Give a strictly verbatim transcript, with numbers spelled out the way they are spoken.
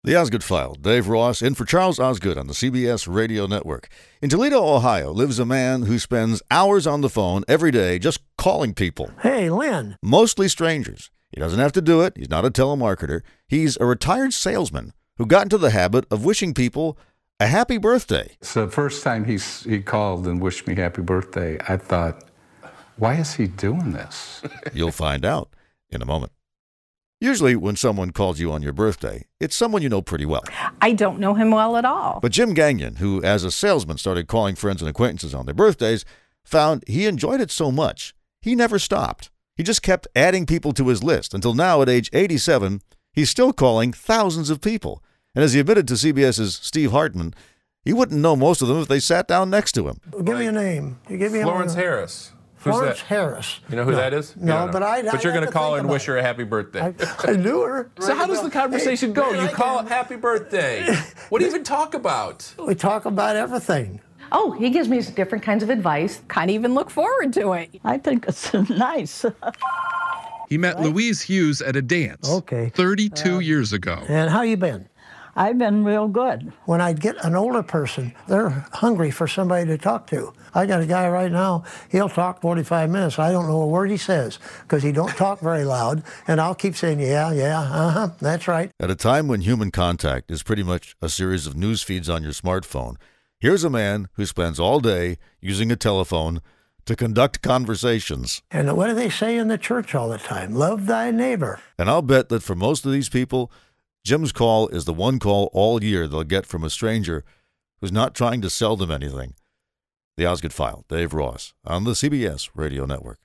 The Osgood File. Dave Ross in for Charles Osgood on the C B S Radio Network. In Toledo, Ohio, lives a man who spends hours on the phone every day just calling people. Hey, Lynn. Mostly strangers. He doesn't have to do it. He's not a telemarketer. He's a retired salesman who got into the habit of wishing people a happy birthday. So the first time he, he called and wished me happy birthday, I thought, why is he doing this? You'll find out in a moment. Usually when someone calls you on your birthday, it's someone you know pretty well. I don't know him well at all. But Jim Gagnon, who as a salesman started calling friends and acquaintances on their birthdays, found he enjoyed it so much, he never stopped. He just kept adding people to his list until now at age eighty-seven, he's still calling thousands of people. And as he admitted to CBS's Steve Hartman, he wouldn't know most of them if they sat down next to him. Give me a name. You give me Florence a Harris. Who's Florence that? Harris. You know who no. that is? No, know. but I. But I you're going to call her and wish it. her a happy birthday. I, I knew her. So how does the conversation hey, go? man, You I call can, it happy birthday. What do you even talk about? We talk about everything. Oh, he gives me different kinds of advice. Kind of even look forward to it. I think it's nice. He met right? Louise Hughes at a dance. Okay. thirty-two uh, years ago. And how you been? I've been real good. When I get an older person, they're hungry for somebody to talk to. I got a guy right now, he'll talk forty-five minutes. I don't know a word he says because he don't talk very loud. And I'll keep saying, yeah, yeah, uh-huh, that's right. At a time when human contact is pretty much a series of news feeds on your smartphone, here's a man who spends all day using a telephone to conduct conversations. And what do they say in the church all the time? Love thy neighbor. And I'll bet that for most of these people, Jim's call is the one call all year they'll get from a stranger who's not trying to sell them anything. The Osgood File, Dave Ross, on the C B S Radio Network.